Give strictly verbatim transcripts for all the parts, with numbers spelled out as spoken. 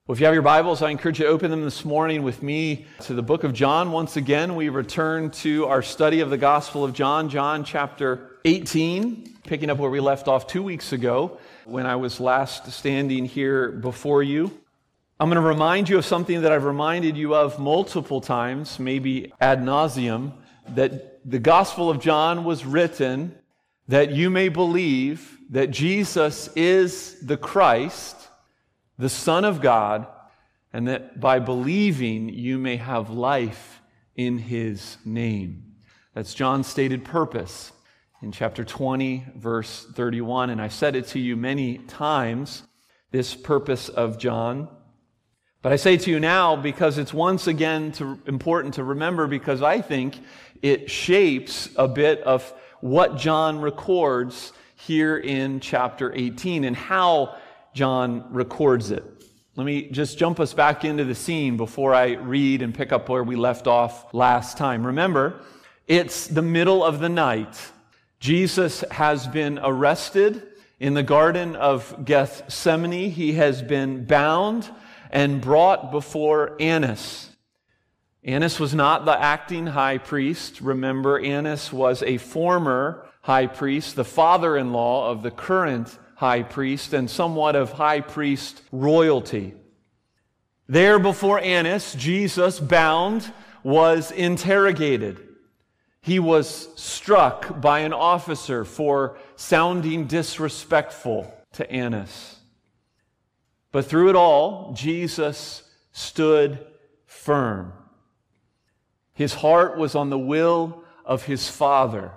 Well, if you have your Bibles, I encourage you to open them this morning with me to the book of John. Once again, we return to our study of the Gospel of John, John chapter eighteen, picking up where we left off two weeks ago when I was last standing here before you. I'm going to remind you of something that I've reminded you of multiple times, maybe ad nauseum, that the Gospel of John was written that you may believe that Jesus is the Christ, the Son of God, and that by believing you may have life in His name. That's John's stated purpose in chapter twenty, verse thirty-one. And I've said it to you many times, this purpose of John. But I say to you now because it's once again to, important to remember, because I think it shapes a bit of what John records here in chapter eighteen and how John records it. Let me just jump us back into the scene before I read and pick up where we left off last time. Remember, it's the middle of the night. Jesus has been arrested in the Garden of Gethsemane. He has been bound and brought before Annas. Annas was not the acting high priest. Remember, Annas was a former high priest, the father-in-law of the current high priest, and somewhat of high priest royalty. There before Annas, Jesus, bound, was interrogated. He was struck by an officer for sounding disrespectful to Annas. But through it all, Jesus stood firm. His heart was on the will of his Father.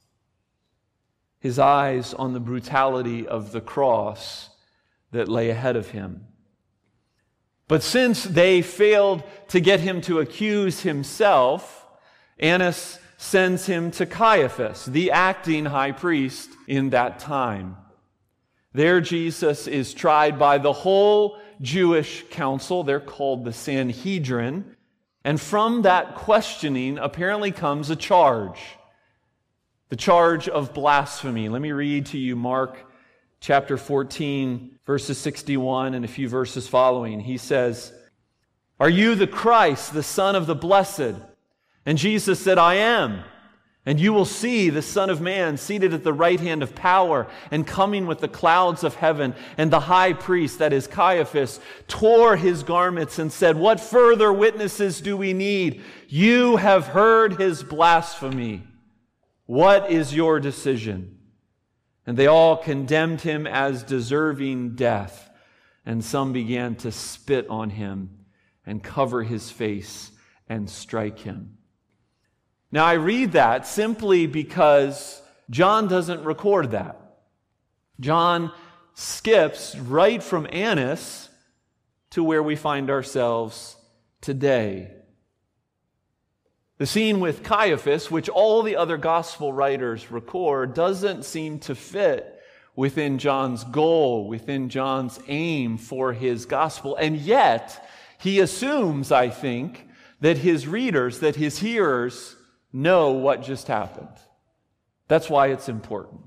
His eyes on the brutality of the cross that lay ahead of him. But since they failed to get him to accuse himself, Annas sends him to Caiaphas, the acting high priest in that time. There Jesus is tried by the whole Jewish council. They're called the Sanhedrin. And from that questioning apparently comes a charge. The charge of blasphemy. Let me read to you Mark chapter fourteen, verses sixty-one and a few verses following. He says, "Are you the Christ, the Son of the Blessed?" And Jesus said, "I am. And you will see the Son of Man seated at the right hand of power and coming with the clouds of heaven." And the high priest, that is Caiaphas, tore his garments and said, "What further witnesses do we need? You have heard his blasphemy. What is your decision?" And they all condemned him as deserving death. And some began to spit on him and cover his face and strike him. Now I read that simply because John doesn't record that. John skips right from Annas to where we find ourselves today. The scene with Caiaphas, which all the other gospel writers record, doesn't seem to fit within John's goal, within John's aim for his gospel. And yet, he assumes, I think, that his readers, that his hearers, know what just happened. That's why it's important.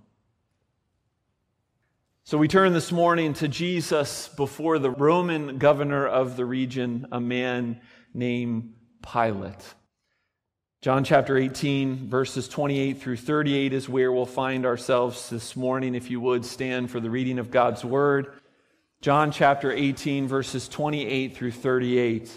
So we turn this morning to Jesus before the Roman governor of the region, a man named Pilate. John chapter eighteen, verses twenty-eight through thirty-eight is where we'll find ourselves this morning. If you would, stand for the reading of God's Word. John chapter eighteen, verses twenty-eight through thirty-eight.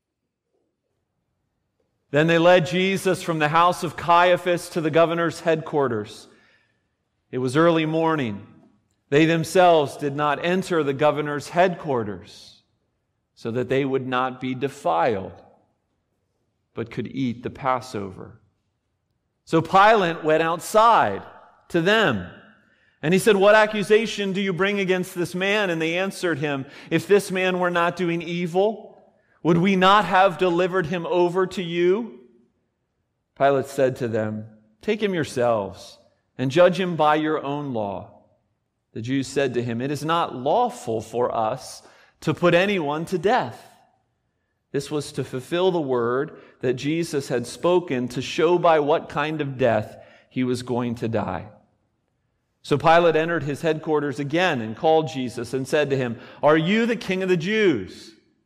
Then they led Jesus from the house of Caiaphas to the governor's headquarters. It was early morning. They themselves did not enter the governor's headquarters so that they would not be defiled, but could eat the Passover. So Pilate went outside to them, and he said, "What accusation do you bring against this man?" And they answered him, "If this man were not doing evil, would we not have delivered him over to you?" Pilate said to them, "Take him yourselves and judge him by your own law." The Jews said to him, "It is not lawful for us to put anyone to death." This was to fulfill the word that Jesus had spoken to show by what kind of death he was going to die. So Pilate entered his headquarters again and called Jesus and said to him, "Are you the king of the Jews?"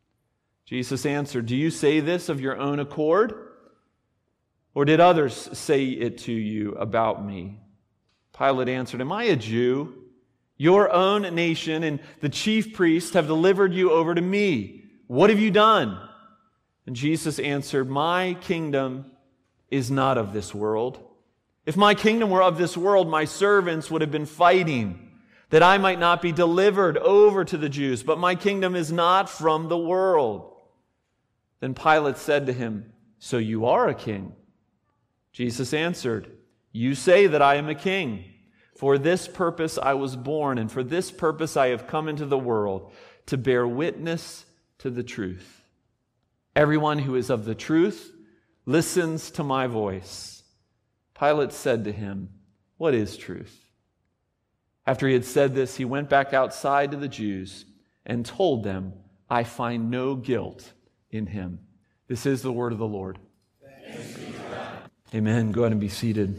Jesus answered, "Do you say this of your own accord? Or did others say it to you about me?" Pilate answered, "Am I a Jew? Your own nation and the chief priests have delivered you over to me. What have you done?" And Jesus answered, "My kingdom is not of this world. If my kingdom were of this world, my servants would have been fighting, that I might not be delivered over to the Jews. But my kingdom is not from the world." Then Pilate said to him, "So you are a king?" Jesus answered, "You say that I am a king. For this purpose I was born, and for this purpose I have come into the world, to bear witness to the truth. Everyone who is of the truth listens to my voice." Pilate said to him, "What is truth?" After he had said this, he went back outside to the Jews and told them, "I find no guilt in him." This is the word of the Lord. Thanks be to God. Amen. Go ahead and be seated.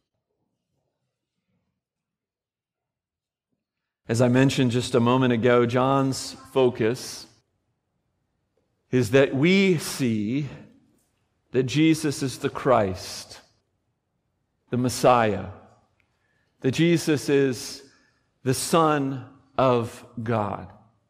As I mentioned just a moment ago, John's focus is that we see that Jesus is the Christ, the Messiah, that Jesus is the Son of God.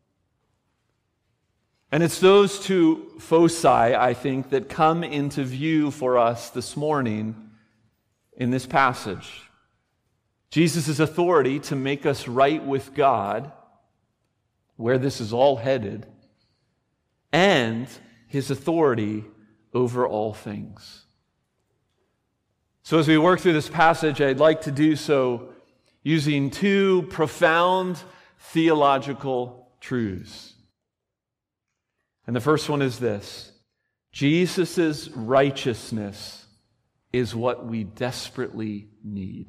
And it's those two foci, I think, that come into view for us this morning in this passage. Jesus' authority to make us right with God, where this is all headed, and his authority over all things. So as we work through this passage, I'd like to do so using two profound theological truths. And the first one is this: Jesus' righteousness is what we desperately need.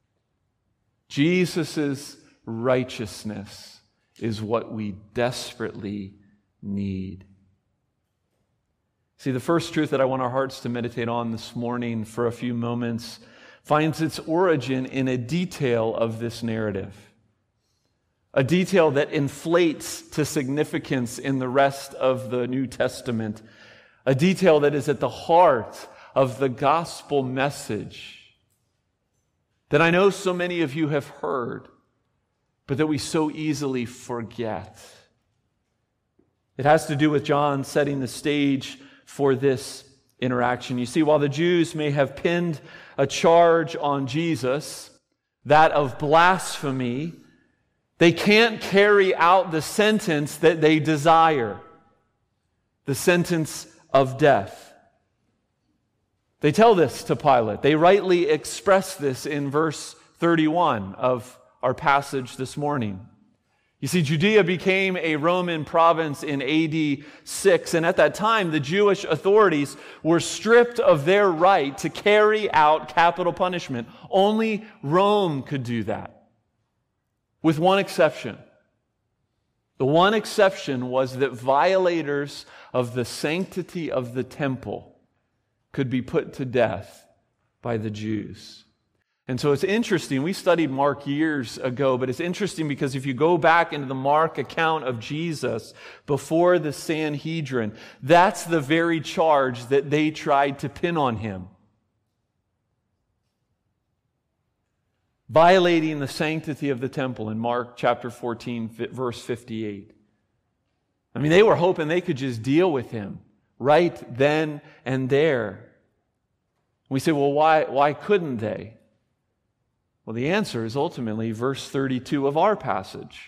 Jesus' righteousness is what we desperately need. See, the first truth that I want our hearts to meditate on this morning for a few moments finds its origin in a detail of this narrative. A detail that inflates to significance in the rest of the New Testament. A detail that is at the heart of the gospel message that I know so many of you have heard, but that we so easily forget. It has to do with John setting the stage for this interaction. You see, while the Jews may have pinned a charge on Jesus, that of blasphemy, they can't carry out the sentence that they desire, the sentence of death. They tell this to Pilate. They rightly express this in verse thirty-one of our passage this morning. You see, Judea became a Roman province in A D six, and at that time, the Jewish authorities were stripped of their right to carry out capital punishment. Only Rome could do that, with one exception. The one exception was that violators of the sanctity of the temple could be put to death by the Jews. And so it's interesting, we studied Mark years ago, but it's interesting because if you go back into the Mark account of Jesus before the Sanhedrin, that's the very charge that they tried to pin on him. Violating the sanctity of the temple in Mark chapter fourteen, verse fifty-eight. I mean, they were hoping they could just deal with him right then and there. We say, well, why, why couldn't they? Well, the answer is ultimately verse thirty-two of our passage.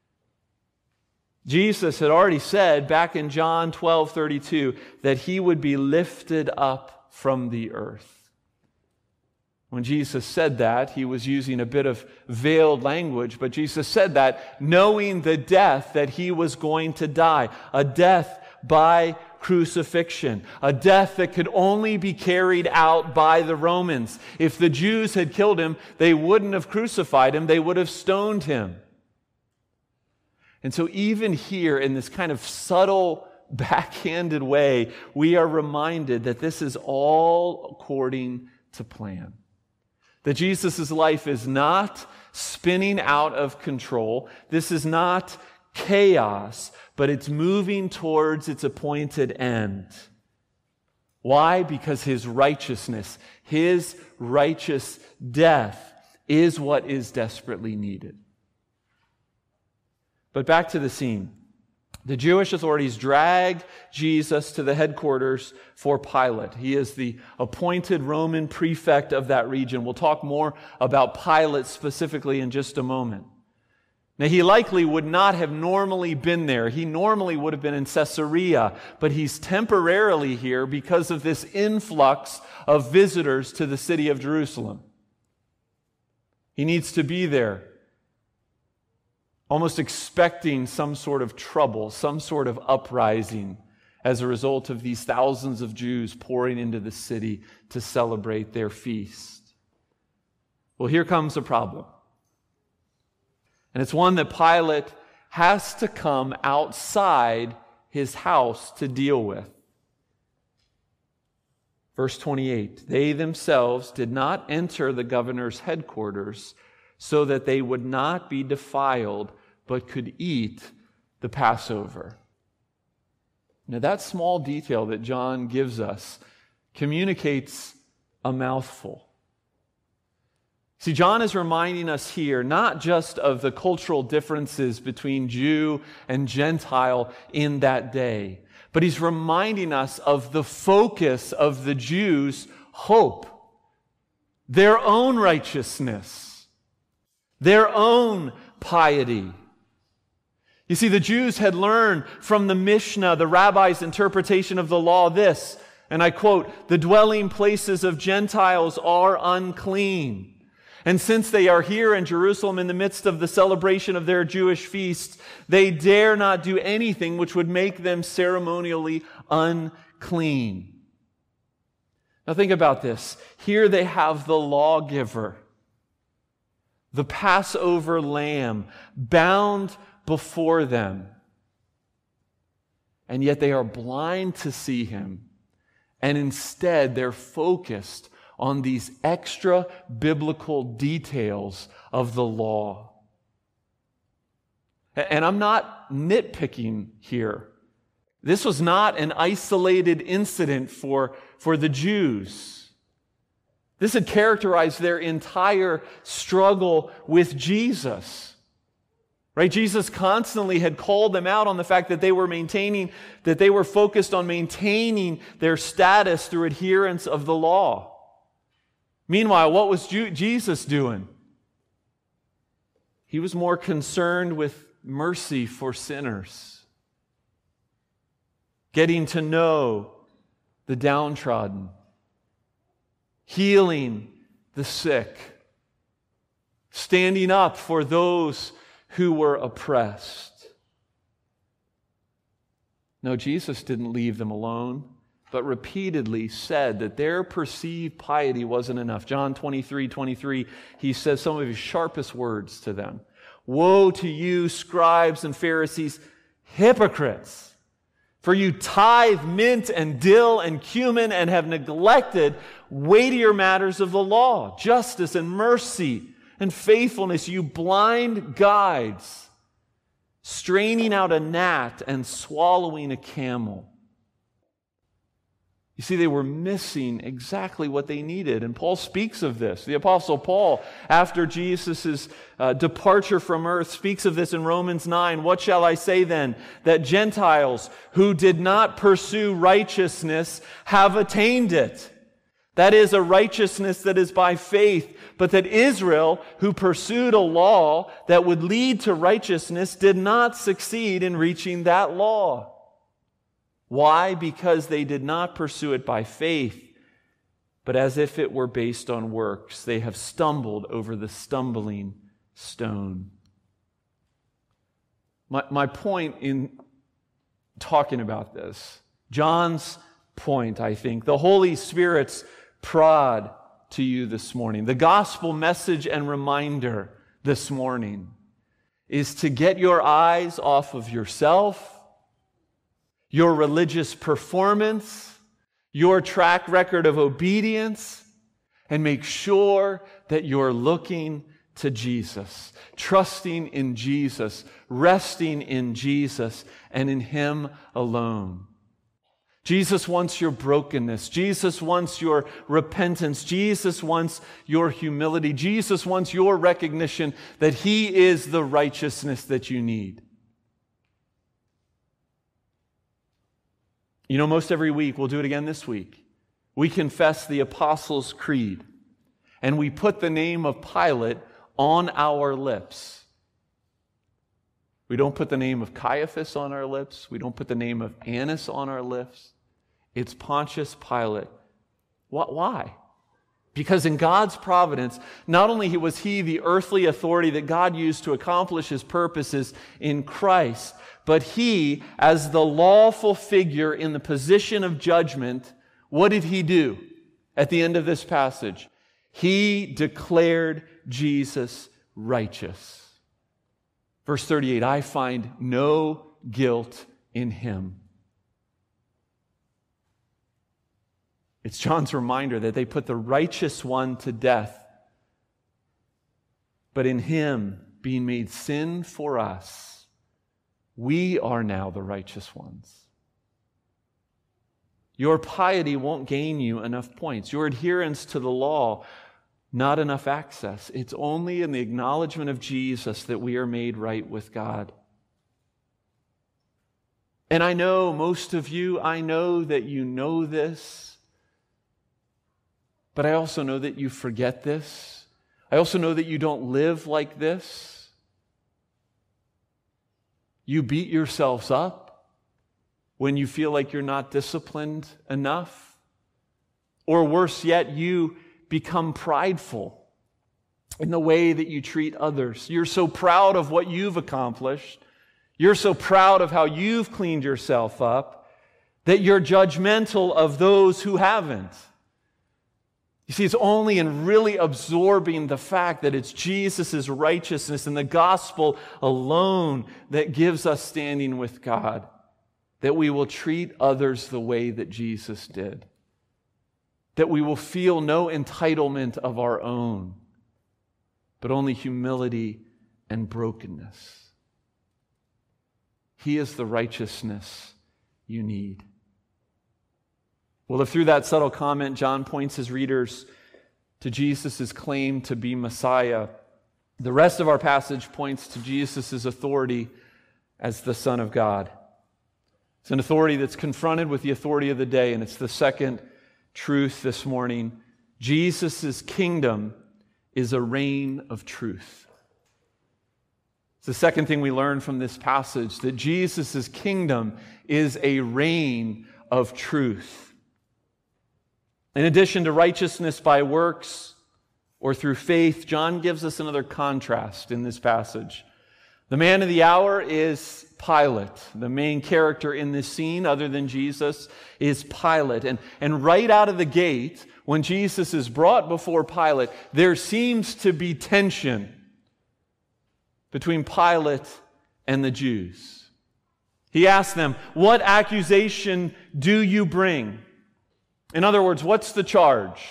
Jesus had already said back in John twelve thirty-two that he would be lifted up from the earth. When Jesus said that, he was using a bit of veiled language, but Jesus said that knowing the death that he was going to die, a death by crucifixion, a death that could only be carried out by the Romans. If the Jews had killed him, they wouldn't have crucified him, they would have stoned him. And so even here, in this kind of subtle, backhanded way, we are reminded that this is all according to plan. That Jesus' life is not spinning out of control. This is not chaos, but it's moving towards its appointed end. Why? Because his righteousness, his righteous death is what is desperately needed. But back to the scene. The Jewish authorities drag Jesus to the headquarters for Pilate. He is the appointed Roman prefect of that region. We'll talk more about Pilate specifically in just a moment. Now, he likely would not have normally been there. He normally would have been in Caesarea, but he's temporarily here because of this influx of visitors to the city of Jerusalem. He needs to be there, almost expecting some sort of trouble, some sort of uprising as a result of these thousands of Jews pouring into the city to celebrate their feast. Well, here comes a problem. And it's one that Pilate has to come outside his house to deal with. Verse twenty-eight, they themselves did not enter the governor's headquarters so that they would not be defiled, but could eat the Passover. Now, that small detail that John gives us communicates a mouthful. See, John is reminding us here not just of the cultural differences between Jew and Gentile in that day, but he's reminding us of the focus of the Jews' hope, their own righteousness, their own piety. You see, the Jews had learned from the Mishnah, the rabbi's interpretation of the law, this, and I quote, "The dwelling places of Gentiles are unclean. And since they are here in Jerusalem in the midst of the celebration of their Jewish feasts, they dare not do anything which would make them ceremonially unclean." Now think about this. Here they have the lawgiver, the Passover lamb, bound before them. And yet they are blind to see him. And instead they're focused on these extra biblical details of the law. And I'm not nitpicking here. This was not an isolated incident for, for the Jews. This had characterized their entire struggle with Jesus. Right? Jesus constantly had called them out on the fact that they were maintaining, that they were focused on maintaining their status through adherence of the law. Meanwhile, what was Jesus doing? He was more concerned with mercy for sinners, getting to know the downtrodden, healing the sick, standing up for those who were oppressed. No, Jesus didn't leave them alone, but repeatedly said that their perceived piety wasn't enough. John twenty-three twenty-three, he says some of his sharpest words to them. "Woe to you, scribes and Pharisees, hypocrites! For you tithe mint and dill and cumin and have neglected weightier matters of the law, justice and mercy and faithfulness, you blind guides, straining out a gnat and swallowing a camel." You see, they were missing exactly what they needed. And Paul speaks of this. The Apostle Paul, after Jesus' uh, departure from earth, speaks of this in Romans nine. "What shall I say then? That Gentiles who did not pursue righteousness have attained it. That is, a righteousness that is by faith. But that Israel, who pursued a law that would lead to righteousness, did not succeed in reaching that law." Why? Because they did not pursue it by faith, but as if it were based on works. They have stumbled over the stumbling stone. My, my point in talking about this, John's point, I think, the Holy Spirit's prod to you this morning, the gospel message and reminder this morning, is to get your eyes off of yourself, your religious performance, your track record of obedience, and make sure that you're looking to Jesus, trusting in Jesus, resting in Jesus, and in Him alone. Jesus wants your brokenness. Jesus wants your repentance. Jesus wants your humility. Jesus wants your recognition that He is the righteousness that you need. You know, most every week, we'll do it again this week, we confess the Apostles' Creed, and we put the name of Pilate on our lips. We don't put the name of Caiaphas on our lips. We don't put the name of Annas on our lips. It's Pontius Pilate. Why? Because in God's providence, not only was he the earthly authority that God used to accomplish His purposes in Christ, but he, as the lawful figure in the position of judgment, what did he do at the end of this passage? He declared Jesus righteous. Verse thirty-eight, I find no guilt in Him. It's John's reminder that they put the righteous one to death, but in Him being made sin for us, we are now the righteous ones. Your piety won't gain you enough points. Your adherence to the law, not enough access. It's only in the acknowledgement of Jesus that we are made right with God. And I know most of you, I know that you know this, but I also know that you forget this. I also know that you don't live like this. You beat yourselves up when you feel like you're not disciplined enough. Or worse yet, you become prideful in the way that you treat others. You're so proud of what you've accomplished. You're so proud of how you've cleaned yourself up that you're judgmental of those who haven't. You see, it's only in really absorbing the fact that it's Jesus' righteousness and the gospel alone that gives us standing with God that we will treat others the way that Jesus did. That we will feel no entitlement of our own, but only humility and brokenness. He is the righteousness you need. Well, if through that subtle comment, John points his readers to Jesus' claim to be Messiah, the rest of our passage points to Jesus' authority as the Son of God. It's an authority that's confronted with the authority of the day, and it's the second truth this morning. Jesus' kingdom is a reign of truth. It's the second thing we learn from this passage, that Jesus' kingdom is a reign of truth. In addition to righteousness by works or through faith, John gives us another contrast in this passage. The man of the hour is Pilate. The main character in this scene, other than Jesus, is Pilate. And, and right out of the gate, when Jesus is brought before Pilate, there seems to be tension between Pilate and the Jews. He asks them, "What accusation do you bring?" In other words, what's the charge?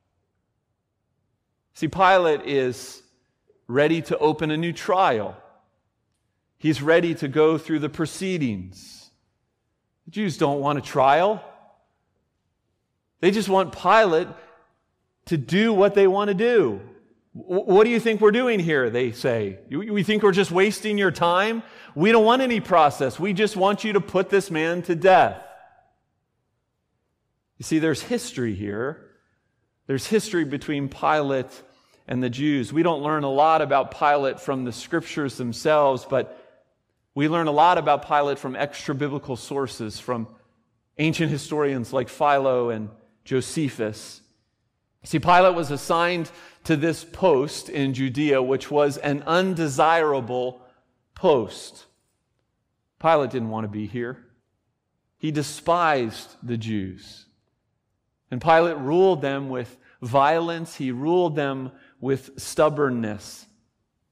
See, Pilate is ready to open a new trial. He's ready to go through the proceedings. The Jews don't want a trial. They just want Pilate to do what they want to do. What do you think we're doing here, they say? We think we're just wasting your time? We don't want any process. We just want you to put this man to death. You see, there's history here. There's history between Pilate and the Jews. We don't learn a lot about Pilate from the scriptures themselves, but we learn a lot about Pilate from extra-biblical sources, from ancient historians like Philo and Josephus. See, Pilate was assigned to this post in Judea, which was an undesirable post. Pilate didn't want to be here. He despised the Jews. And Pilate ruled them with violence. He ruled them with stubbornness.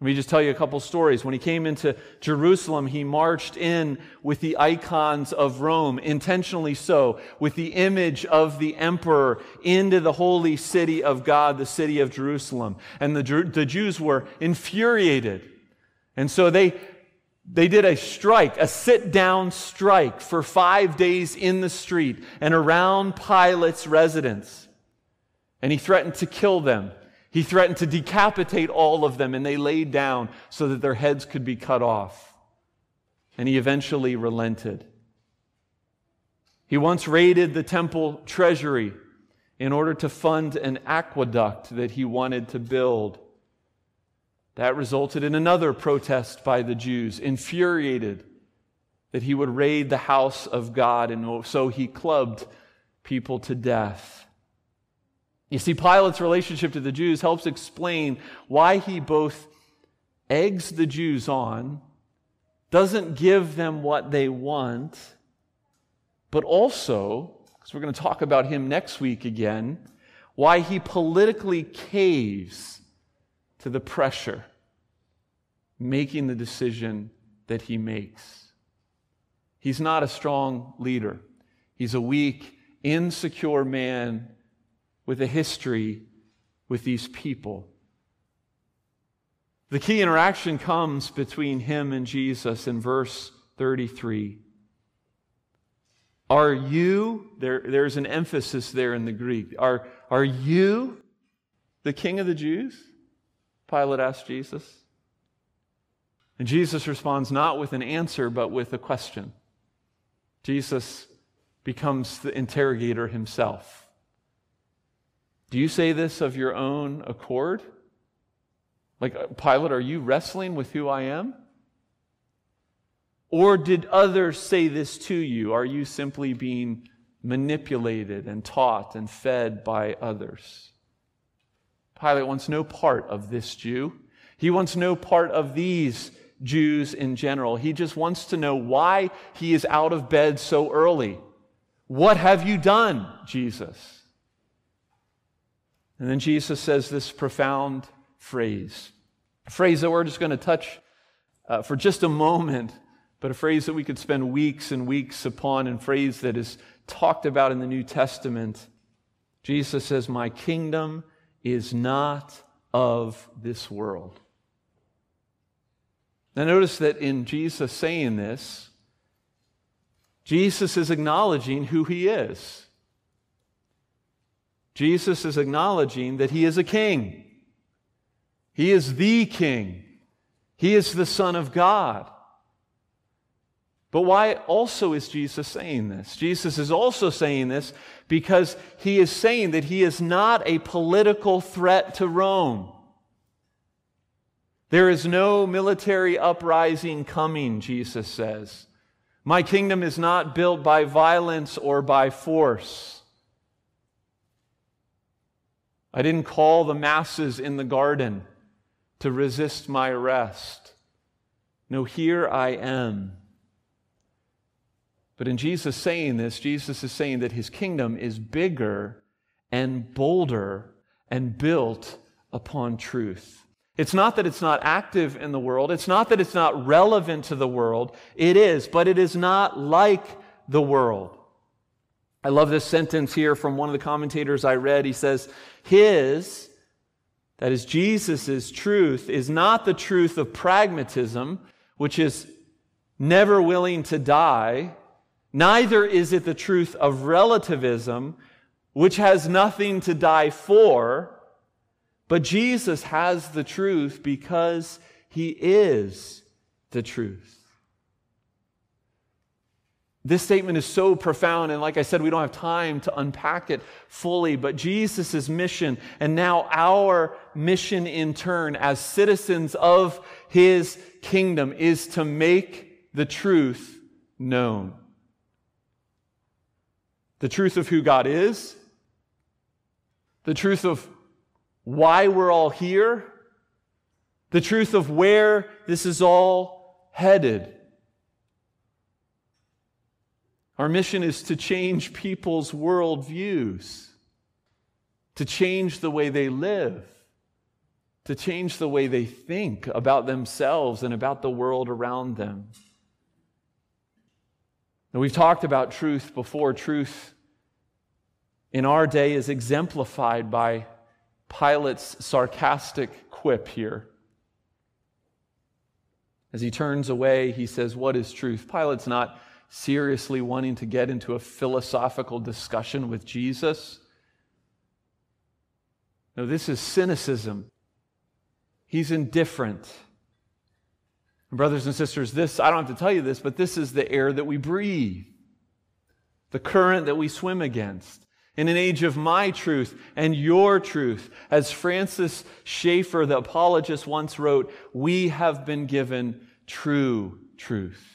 Let me just tell you a couple stories. When he came into Jerusalem, he marched in with the icons of Rome, intentionally so, with the image of the emperor into the holy city of God, the city of Jerusalem. And the, the Jews were infuriated. And so they, they did a strike, a sit-down strike for five days in the street and around Pilate's residence. And he threatened to kill them. He threatened to decapitate all of them, and they laid down so that their heads could be cut off. And he eventually relented. He once raided the temple treasury in order to fund an aqueduct that he wanted to build. That resulted in another protest by the Jews, infuriated that he would raid the house of God, and so he clubbed people to death. You see, Pilate's relationship to the Jews helps explain why he both eggs the Jews on, doesn't give them what they want, but also, because we're going to talk about him next week again, why he politically caves to the pressure, making the decision that he makes. He's not a strong leader. He's a weak, insecure man with a history with these people. The key interaction comes between him and Jesus in verse thirty-three. Are you, there, there's an emphasis there in the Greek, are, are you the King of the Jews? Pilate asked Jesus. And Jesus responds not with an answer, but with a question. Jesus becomes the interrogator himself. Do you say this of your own accord? Like, Pilate, are you wrestling with who I am? Or did others say this to you? Are you simply being manipulated and taught and fed by others? Pilate wants no part of this Jew. He wants no part of these Jews in general. He just wants to know why he is out of bed so early. What have you done, Jesus? And then Jesus says this profound phrase, a phrase that we're just going to touch uh, for just a moment, but a phrase that we could spend weeks and weeks upon, and a phrase that is talked about in the New Testament. Jesus says, "My kingdom is not of this world." Now notice that in Jesus saying this, Jesus is acknowledging who he is. Jesus is acknowledging that he is a king. He is the king. He is the Son of God. But why also is Jesus saying this? Jesus is also saying this because he is saying that he is not a political threat to Rome. There is no military uprising coming, Jesus says. My kingdom is not built by violence or by force. I didn't call the masses in the garden to resist my arrest. No, here I am. But in Jesus saying this, Jesus is saying that his kingdom is bigger and bolder and built upon truth. It's not that it's not active in the world. It's not that it's not relevant to the world. It is, but it is not like the world. I love this sentence here from one of the commentators I read. He says, his, that is Jesus' truth, is not the truth of pragmatism, which is never willing to die. Neither is it the truth of relativism, which has nothing to die for. But Jesus has the truth because he is the truth. This statement is so profound, and like I said, we don't have time to unpack it fully, but Jesus' mission, and now our mission in turn as citizens of his kingdom, is to make the truth known. The truth of who God is, the truth of why we're all here, the truth of where this is all headed. Our mission is to change people's worldviews, to change the way they live, to change the way they think about themselves and about the world around them. Now, we've talked about truth before. Truth in our day is exemplified by Pilate's sarcastic quip here. As he turns away, he says, "What is truth?" Pilate's not seriously wanting to get into a philosophical discussion with Jesus. No, this is cynicism. He's indifferent. Brothers and sisters, this, I don't have to tell you this, but this is the air that we breathe, the current that we swim against. In an age of my truth and your truth, as Francis Schaeffer, the apologist, once wrote, we have been given true truth.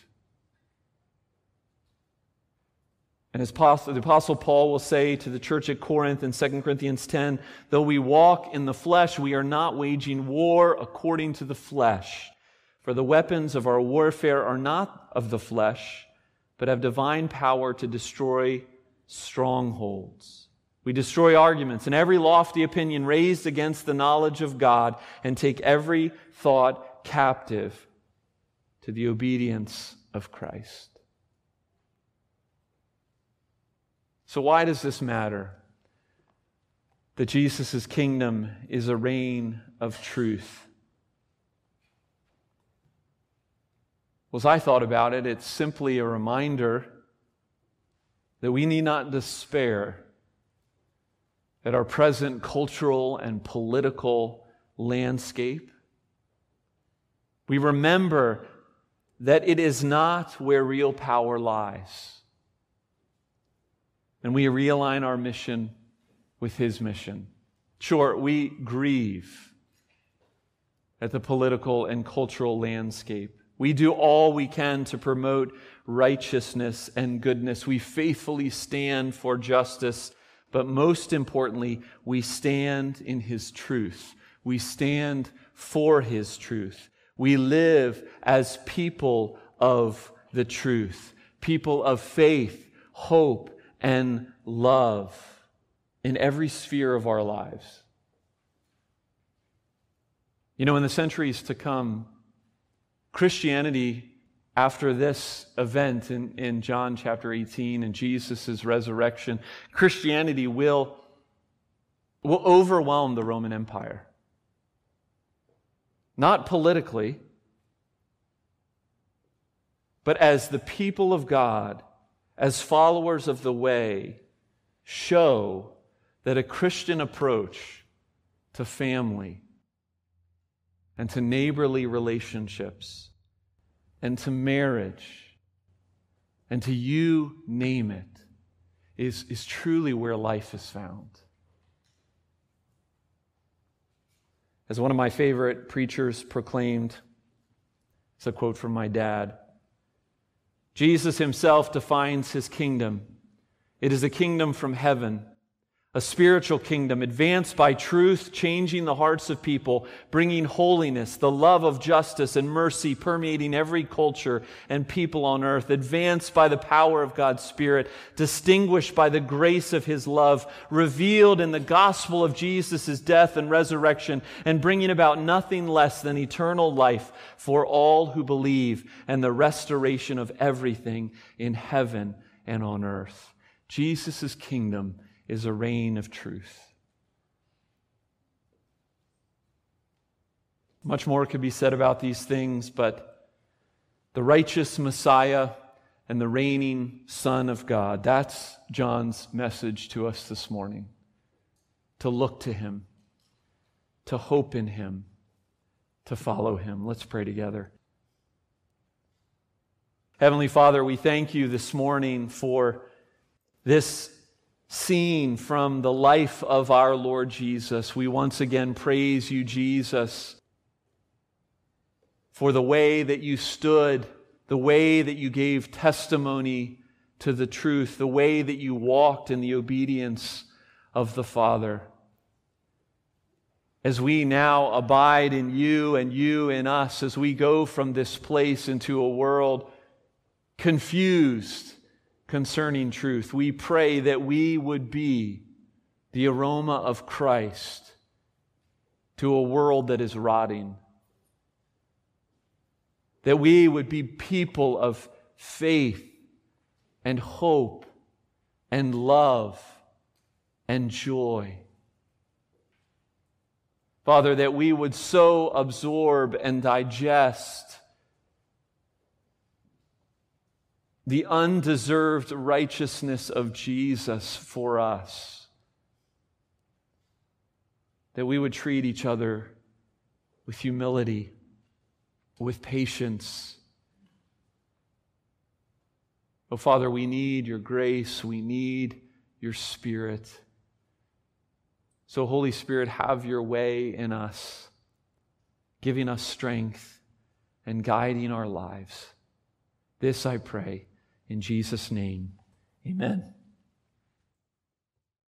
And as the Apostle Paul will say to the church at Corinth in Second Corinthians ten, though we walk in the flesh, we are not waging war according to the flesh. For the weapons of our warfare are not of the flesh, but have divine power to destroy strongholds. We destroy arguments and every lofty opinion raised against the knowledge of God, and take every thought captive to the obedience of Christ. So why does this matter? That Jesus' kingdom is a reign of truth. Well, as I thought about it, it's simply a reminder that we need not despair at our present cultural and political landscape. We remember that it is not where real power lies. And we realign our mission with His mission. Sure, we grieve at the political and cultural landscape. We do all we can to promote righteousness and goodness. We faithfully stand for justice, but most importantly, we stand in His truth. We stand for His truth. We live as people of the truth, people of faith, hope, and love in every sphere of our lives. You know, in the centuries to come, Christianity, after this event in, in John chapter eighteen and Jesus' resurrection, Christianity will, will overwhelm the Roman Empire. Not politically, but as the people of God, as followers of the way, show that a Christian approach to family and to neighborly relationships and to marriage and to you name it is, is truly where life is found. As one of my favorite preachers proclaimed, it's a quote from my dad, Jesus Himself defines His kingdom. It is a kingdom from heaven, a spiritual kingdom advanced by truth, changing the hearts of people, bringing holiness, the love of justice and mercy permeating every culture and people on earth, advanced by the power of God's Spirit, distinguished by the grace of His love, revealed in the gospel of Jesus' death and resurrection, and bringing about nothing less than eternal life for all who believe and the restoration of everything in heaven and on earth. Jesus' kingdom is a reign of truth. Much more could be said about these things, but the righteous Messiah and the reigning Son of God, that's John's message to us this morning. To look to Him, to hope in Him, to follow Him. Let's pray together. Heavenly Father, we thank You this morning for this scene from the life of our Lord Jesus. We once again praise You, Jesus, for the way that You stood, the way that You gave testimony to the truth, the way that You walked in the obedience of the Father. As we now abide in You and You in us, as we go from this place into a world confused concerning truth, we pray that we would be the aroma of Christ, to a world that is rotting. That we would be people of faith and hope and love and joy. Father, that we would so absorb and digest the undeserved righteousness of Jesus for us, that we would treat each other with humility, with patience. Oh, Father, we need your grace. We need your Spirit. So, Holy Spirit, have your way in us, giving us strength and guiding our lives. This I pray in Jesus' name. Amen.